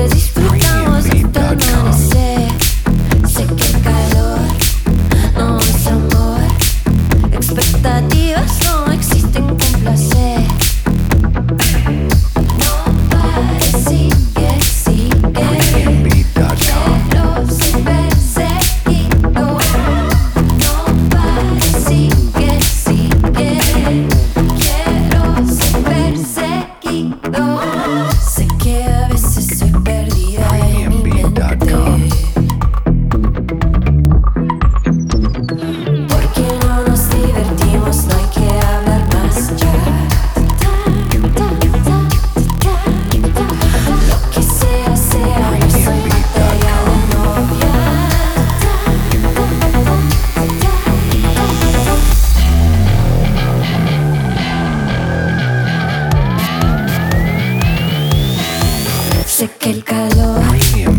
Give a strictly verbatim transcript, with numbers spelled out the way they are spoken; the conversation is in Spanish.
disfrutamos hasta el amanecer. Sé que el calor no es amor. Expectativas no existen con placer. No pares, sigue, sigue. Quiero ser perseguido. No pares, sigue, sigue. Quiero ser perseguido. Sé que a veces soy perdida en mi mente. Porque no nos divertimos, no hay que hablar más ya. Lo que sea, sea, no soy materia de novia. Sé que el calor